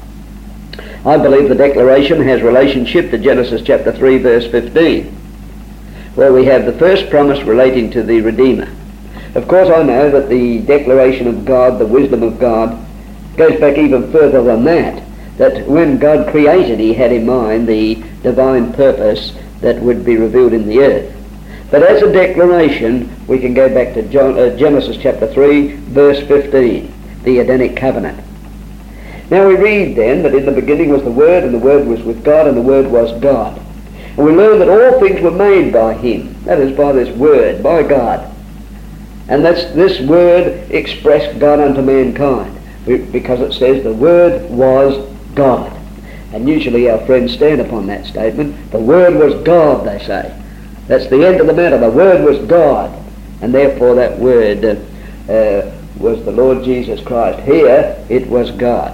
I believe the declaration has relationship to Genesis chapter 3 verse 15, where we have the first promise relating to the Redeemer. Of course I know that the declaration of God, the wisdom of God, goes back even further than that when God created he had in mind the divine purpose that would be revealed in the earth. But as a declaration we can go back to Genesis chapter 3 verse 15, the Edenic covenant. Now we read then that in the beginning was the Word, and the Word was with God, and the Word was God. And we learn that all things were made by him, that is by this Word, by God. And this Word expressed God unto mankind, because it says the Word was God. And usually our friends stand upon that statement. The Word was God, they say. That's the end of the matter. The Word was God. And therefore that Word was the Lord Jesus Christ. Here it was God.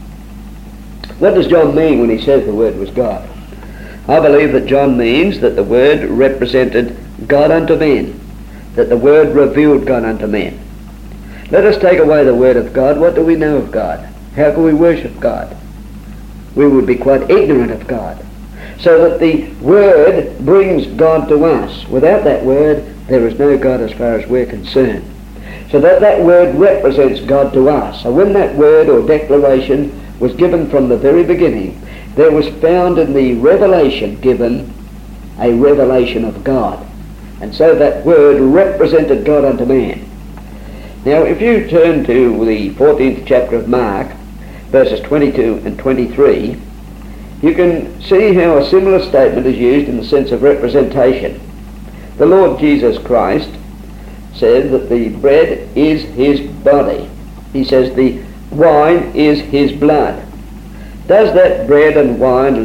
What does John mean when he says the Word was God? I believe that John means that the Word represented God unto men, that the Word revealed God unto men. Let us take away the Word of God. What do we know of God? How can we worship God? We would be quite ignorant of God. So that the Word brings God to us. Without that Word, there is no God as far as we're concerned. So that Word represents God to us. So when that Word or declaration was given from the very beginning, there was found in the revelation given a revelation of God. And so that Word represented God unto man. Now if you turn to the 14th chapter of Mark, verses 22 and 23, you can see how a similar statement is used in the sense of representation. The Lord Jesus Christ said that the bread is his body. He says the wine is his blood. Does that bread and wine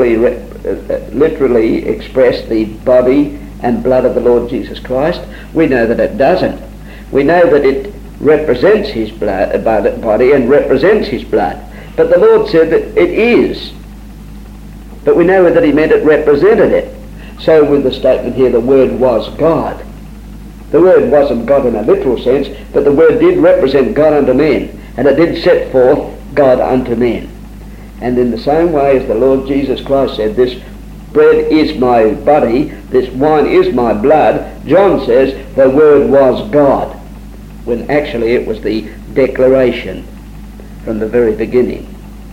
literally express the body and blood of the Lord Jesus Christ? We know that it doesn't. We know that it represents his body and represents his blood. But the Lord said that it is. But we know that he meant it represented it. So with the statement here, the Word was God. The Word wasn't God in a literal sense, but the Word did represent God unto men, and it did set forth God unto men. And in the same way as the Lord Jesus Christ said, this bread is my body, this wine is my blood, John says the Word was God, when actually it was the declaration from the very beginning.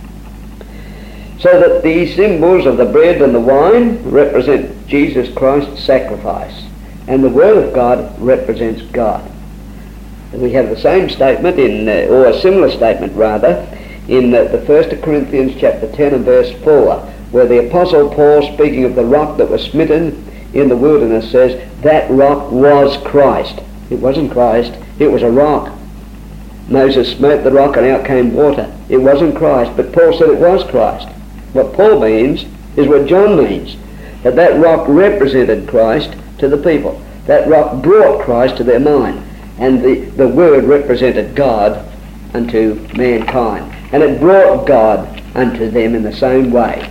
So that the symbols of the bread and the wine represent Jesus Christ's sacrifice, and the Word of God represents God. And we have the same statement or a similar statement rather, in the 1 Corinthians chapter 10 and verse 4, where the Apostle Paul, speaking of the rock that was smitten in the wilderness, says that rock was Christ. It wasn't Christ, it was a rock. Moses smote the rock and out came water. It wasn't Christ, but Paul said it was Christ. What Paul means is what John means, that rock represented Christ to the people. That rock brought Christ to their mind. And the Word represented God unto mankind. And it brought God unto them in the same way.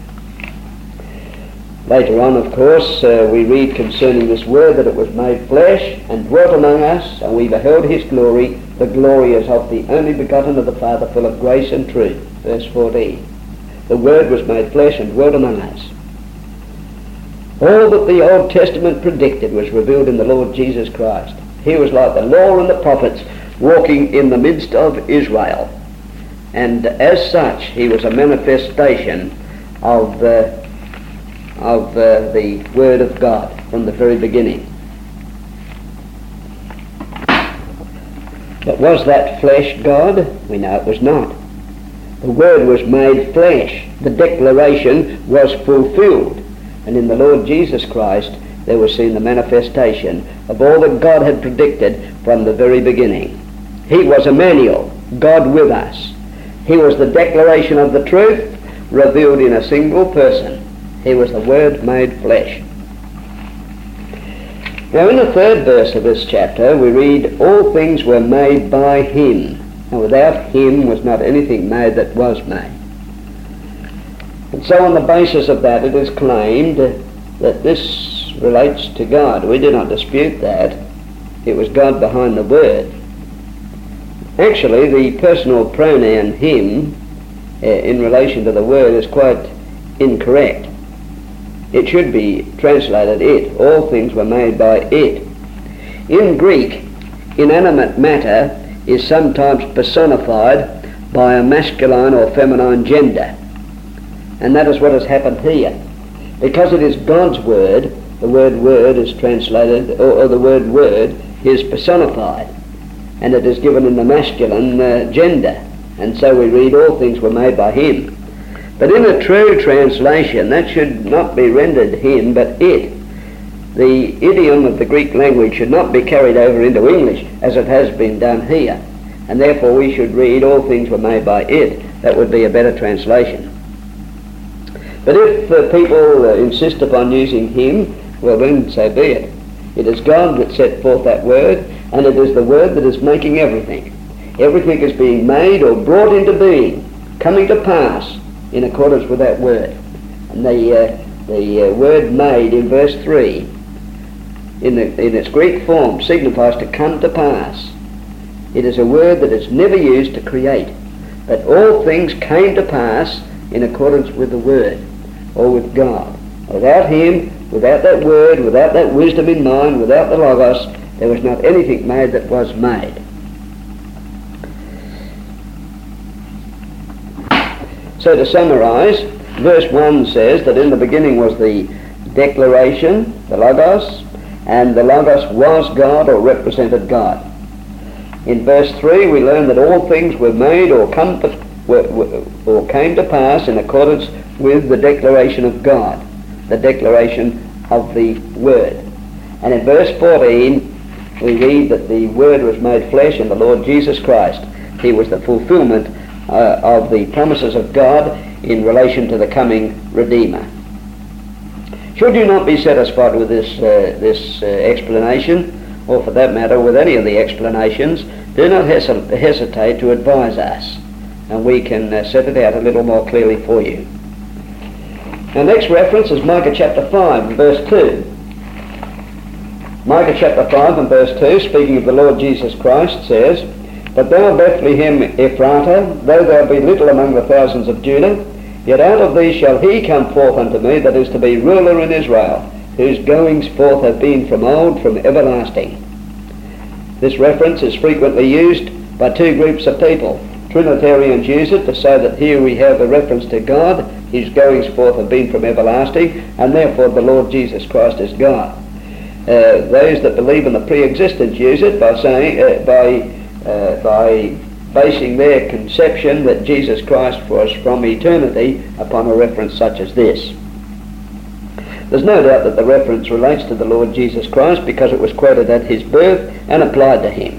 Later on, of course, we read concerning this Word that it was made flesh and dwelt among us, and we beheld his glory. The glory is of the only begotten of the Father, full of grace and truth. Verse 14. The Word was made flesh and dwelt among us. All that the Old Testament predicted was revealed in the Lord Jesus Christ. He was like the law and the prophets, walking in the midst of Israel. And as such, he was a manifestation of the Word of God from the very beginning. But was that flesh God? We know it was not. The Word was made flesh. The declaration was fulfilled. And in the Lord Jesus Christ there was seen the manifestation of all that God had predicted from the very beginning. He was Emmanuel, God with us. He was the declaration of the truth revealed in a single person. He was the Word made flesh. Now in the third verse of this chapter we read, all things were made by him, and without him was not anything made that was made. And so on the basis of that it is claimed that this relates to God. We do not dispute that. It was God behind the Word. Actually, the personal pronoun him in relation to the Word is quite incorrect. It should be translated it. All things were made by it. In Greek, inanimate matter is sometimes personified by a masculine or feminine gender. And that is what has happened here. Because it is God's Word, the word word is translated, or the word word is personified. And it is given in the masculine gender. And so we read, all things were made by him. But in a true translation, that should not be rendered him, but it. The idiom of the Greek language should not be carried over into English, as it has been done here. And therefore we should read, all things were made by it. That would be a better translation. But if people insist upon using him, well then, so be it. It is God that set forth that word, and it is the Word that is making everything. Everything is being made or brought into being, coming to pass, in accordance with that word. And the word made in verse 3 in its Greek form signifies to come to pass. It is a word that is never used to create, but all things came to pass in accordance with the Word, or with God. Without him, without that Word, without that wisdom in mind, without the Logos, there was not anything made that was made. So to summarise, verse 1 says that in the beginning was the declaration, the Logos, and the Logos was God or represented God. In verse 3 we learn that all things were made or came to pass in accordance with the declaration of God, the declaration of the Word. And in verse 14 we read that the Word was made flesh in the Lord Jesus Christ. He was the fulfilment of the promises of God in relation to the coming Redeemer. Should you not be satisfied with this explanation, or for that matter with any of the explanations, do not hesitate to advise us, and we can set it out a little more clearly for you. Our next reference is Micah chapter 5 and verse 2. Micah chapter 5 and verse 2, speaking of the Lord Jesus Christ, says, But thou, Bethlehem Ephratah, though thou be little among the thousands of Judah, yet out of thee shall he come forth unto me that is to be ruler in Israel, whose goings forth have been from old, from everlasting. This reference is frequently used by two groups of people. Trinitarians use it to say that here we have a reference to God, his goings forth have been from everlasting, and therefore the Lord Jesus Christ is God. Those that believe in the pre-existence use it by saying, by basing their conception that Jesus Christ was from eternity upon a reference such as this. There's no doubt that the reference relates to the Lord Jesus Christ because it was quoted at his birth and applied to him.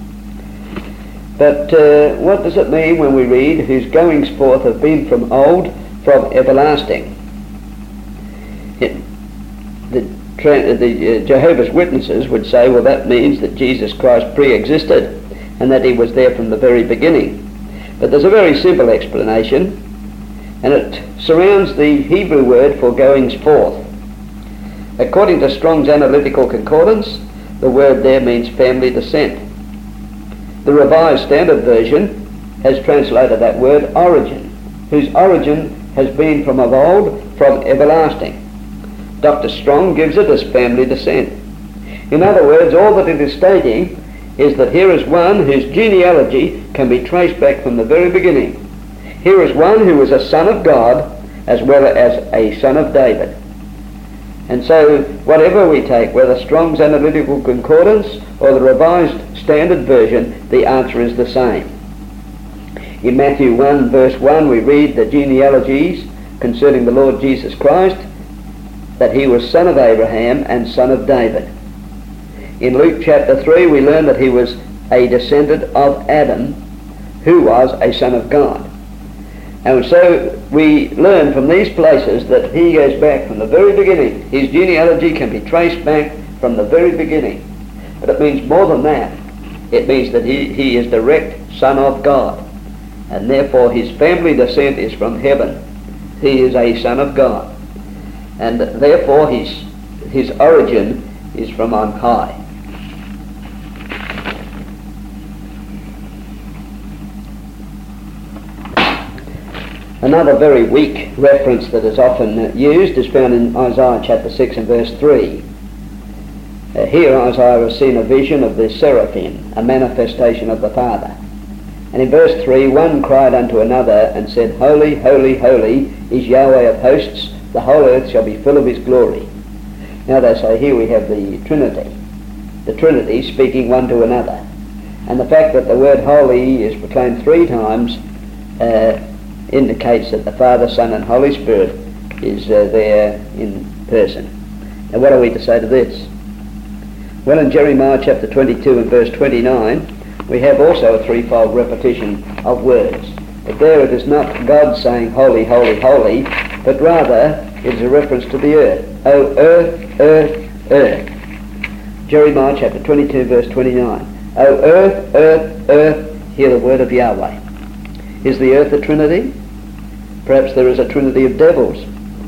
But what does it mean when we read, whose goings forth have been from old, from everlasting? the Jehovah's Witnesses would say, well, that means that Jesus Christ pre-existed and that he was there from the very beginning. But there's a very simple explanation, and it surrounds the Hebrew word for goings forth. According to Strong's Analytical Concordance, the word there means family descent. The Revised Standard Version has translated that word origin, whose origin has been from of old, from everlasting. Dr. Strong gives it as family descent. In other words, all that it is stating is that here is one whose genealogy can be traced back from the very beginning. Here is one who was a son of God as well as a son of David. And so whatever we take, whether Strong's Analytical Concordance or the Revised Standard Version, the answer is the same. In Matthew 1 verse 1 we read the genealogies concerning the Lord Jesus Christ, that he was son of Abraham and son of David. In Luke chapter 3 we learn that he was a descendant of Adam, who was a son of God. And so we learn from these places that he goes back from the very beginning. His genealogy can be traced back from the very beginning. But it means more than that. It means that he is direct son of God. And therefore his family descent is from heaven. He is a son of God. And therefore his origin is from on high. Another very weak reference that is often used is found in Isaiah chapter 6 and verse 3. Here Isaiah has seen a vision of the seraphim, a manifestation of the Father. And in verse 3, one cried unto another and said, Holy, holy, holy is Yahweh of hosts, the whole earth shall be full of his glory. Now they say here we have the Trinity speaking one to another. And the fact that the word holy is proclaimed 3 times indicates that the Father, Son and Holy Spirit is there in person. Now what are we to say to this? Well, in Jeremiah chapter 22 and verse 29 we have also a threefold repetition of words. But there it is not God saying holy, holy, holy, but rather it is a reference to the earth. O earth, earth, earth. Jeremiah chapter 22 verse 29. O earth, earth, earth, hear the word of Yahweh. Is the earth a trinity? Perhaps there is a trinity of devils.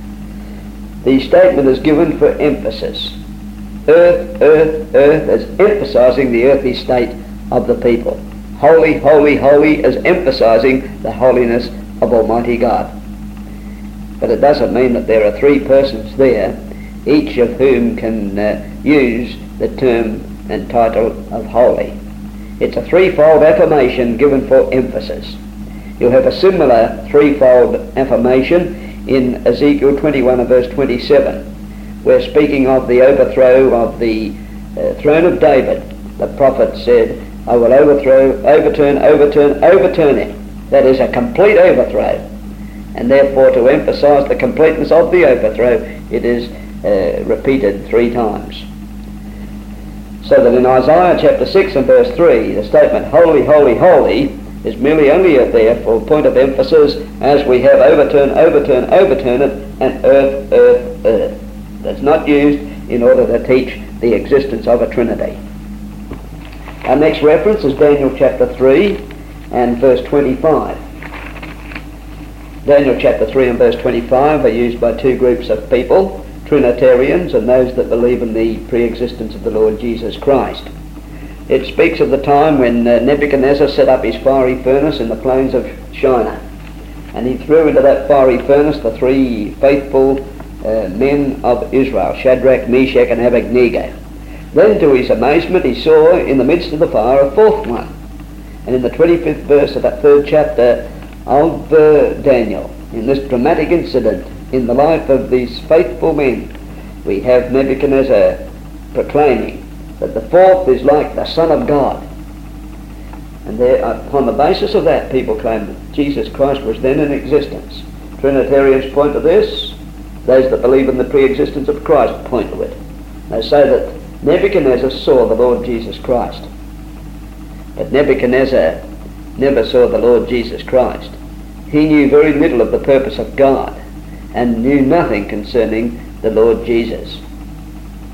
The statement is given for emphasis. Earth, earth, earth, as emphasizing the earthy state of the people. Holy, holy, holy, as emphasizing the holiness of Almighty God. But it doesn't mean that there are 3 persons there, each of whom can use the term and title of holy. It's a threefold affirmation given for emphasis. You'll have a similar threefold affirmation in Ezekiel 21 and verse 27, where speaking of the overthrow of the throne of David, the prophet said, I will overturn it. That is a complete overthrow. And therefore to emphasize the completeness of the overthrow, it is repeated 3 times. So that in Isaiah chapter 6 and verse 3, the statement holy, holy, holy is merely only there for point of emphasis, as we have overturn it, and earth, earth, earth. That's not used in order to teach the existence of a trinity. Our next reference is Daniel chapter 3 and verse 25. Daniel chapter 3 and verse 25 are used by 2 groups of people, Trinitarians and those that believe in the pre-existence of the Lord Jesus Christ. It speaks of the time when Nebuchadnezzar set up his fiery furnace in the plains of Shinar. And he threw into that fiery furnace the 3 faithful men of Israel, Shadrach, Meshach and Abednego. Then to his amazement he saw in the midst of the fire a 4th one. And in the 25th verse of that 3rd chapter of Daniel, in this dramatic incident in the life of these faithful men, we have Nebuchadnezzar proclaiming that the 4th is like the Son of God. And there, upon the basis of that, people claim that Jesus Christ was then in existence. Trinitarians point to this. Those that believe in the pre-existence of Christ point to it. They say that Nebuchadnezzar saw the Lord Jesus Christ. But Nebuchadnezzar never saw the Lord Jesus Christ. He knew very little of the purpose of God and knew nothing concerning the Lord Jesus.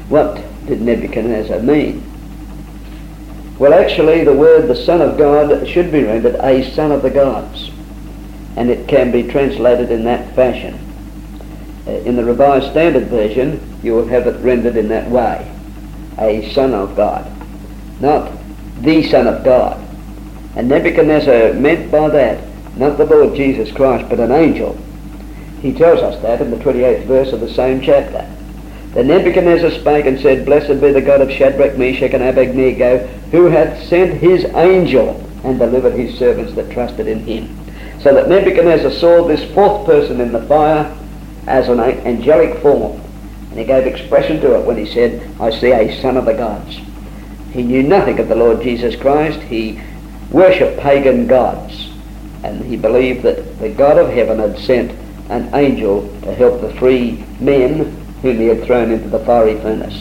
What did Nebuchadnezzar mean? Well, actually, the word the Son of God should be rendered a son of the gods, and it can be translated in that fashion. In the Revised Standard Version, you will have it rendered in that way, a son of God, not the Son of God. And Nebuchadnezzar meant by that not the Lord Jesus Christ, but an angel. He tells us that in the 28th verse of the same chapter. Then Nebuchadnezzar spake and said, Blessed be the God of Shadrach, Meshach, and Abednego, who hath sent his angel and delivered his servants that trusted in him. So that Nebuchadnezzar saw this fourth person in the fire as an angelic form. And he gave expression to it when he said, I see a son of the gods. He knew nothing of the Lord Jesus Christ. He worshipped pagan gods. And he believed that the God of heaven had sent an angel to help the three men whom he had thrown into the fiery furnace.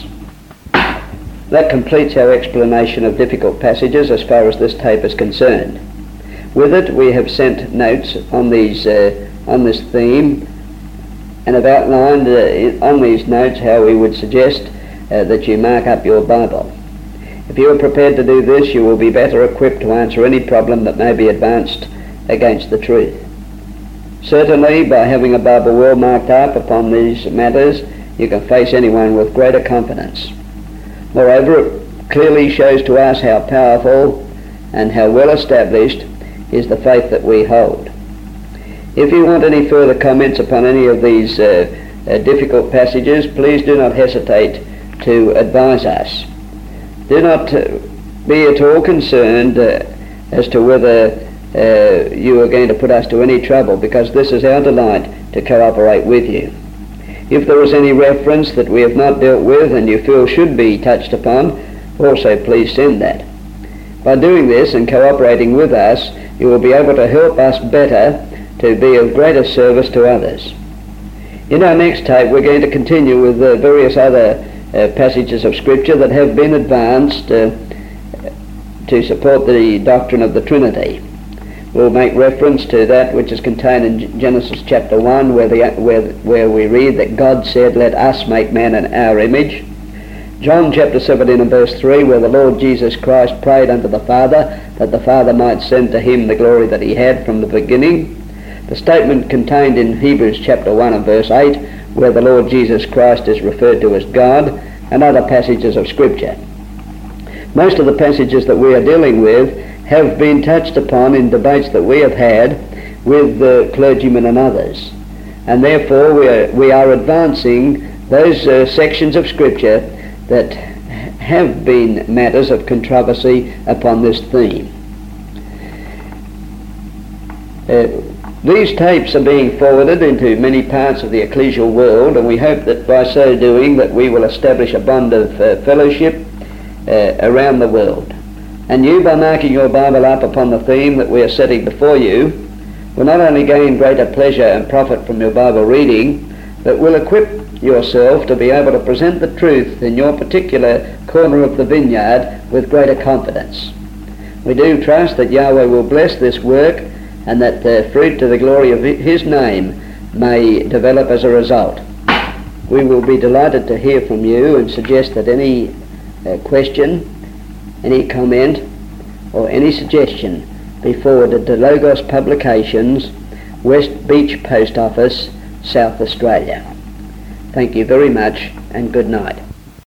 That completes our explanation of difficult passages as far as this tape is concerned. With it, we have sent notes on this theme, and have outlined on these notes how we would suggest that you mark up your Bible. If you are prepared to do this, you will be better equipped to answer any problem that may be advanced against the truth. Certainly, by having a Bible well marked up upon these matters, you can face anyone with greater confidence. Moreover, it clearly shows to us how powerful and how well established is the faith that we hold. If you want any further comments upon any of these difficult passages, please do not hesitate to advise us. Do not be at all concerned as to whether you are going to put us to any trouble, because this is our delight to cooperate with you. If there is any reference that we have not dealt with and you feel should be touched upon, also please send that. By doing this and cooperating with us, you will be able to help us better to be of greater service to others. In our next tape, we're going to continue with various other passages of Scripture that have been advanced to support the doctrine of the Trinity. We'll make reference to that which is contained in Genesis chapter 1, where we read that God said, Let us make man in our image. John chapter 17 and verse 3, where the Lord Jesus Christ prayed unto the Father, that the Father might send to him the glory that he had from the beginning. The statement contained in Hebrews chapter 1 and verse 8, where the Lord Jesus Christ is referred to as God, and other passages of Scripture. Most of the passages that we are dealing with have been touched upon in debates that we have had with clergymen and others. And therefore we are advancing those sections of Scripture that have been matters of controversy upon this theme. These tapes are being forwarded into many parts of the ecclesial world, and we hope that by so doing that we will establish a bond of fellowship around the world. And you, by marking your Bible up upon the theme that we are setting before you, will not only gain greater pleasure and profit from your Bible reading, but will equip yourself to be able to present the truth in your particular corner of the vineyard with greater confidence. We do trust that Yahweh will bless this work, and that the fruit to the glory of his name may develop as a result. We will be delighted to hear from you and suggest that any question, any comment, or any suggestion be forwarded to Logos Publications, West Beach Post Office, South Australia. Thank you very much, and good night.